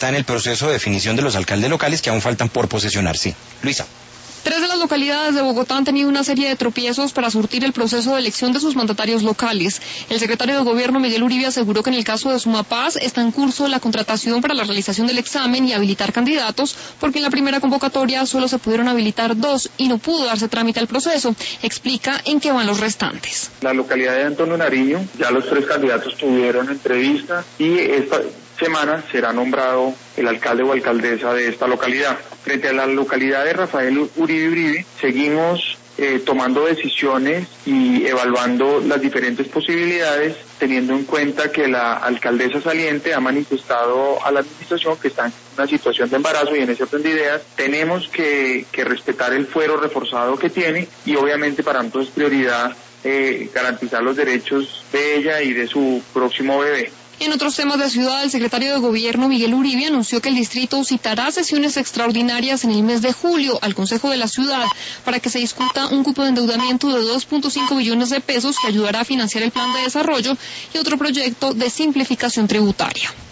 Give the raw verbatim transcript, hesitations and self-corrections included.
está en el proceso de definición de los alcaldes locales que aún faltan por posesionarse. Luisa. Tres de las localidades de Bogotá han tenido una serie de tropiezos para surtir el proceso de elección de sus mandatarios locales. El secretario de Gobierno, Miguel Uribe, aseguró que en el caso de Sumapaz está en curso la contratación para la realización del examen y habilitar candidatos, porque en la primera convocatoria solo se pudieron habilitar dos y no pudo darse trámite al proceso. Explica en qué van los restantes. La localidad de Antonio Nariño, ya los tres candidatos tuvieron entrevista y esta semana será nombrado el alcalde o alcaldesa de esta localidad. Frente a la localidad de Rafael Uribe Uribe, seguimos eh, tomando decisiones y evaluando las diferentes posibilidades, teniendo en cuenta que la alcaldesa saliente ha manifestado a la administración que está en una situación de embarazo y en ese orden de ideas tenemos que, que respetar el fuero reforzado que tiene y obviamente para nosotros es prioridad eh, garantizar los derechos de ella y de su próximo bebé. En otros temas de ciudad, el secretario de Gobierno, Miguel Uribe, anunció que el distrito citará sesiones extraordinarias en el mes de julio al Consejo de la Ciudad para que se discuta un cupo de endeudamiento de dos punto cinco billones de pesos que ayudará a financiar el plan de desarrollo y otro proyecto de simplificación tributaria.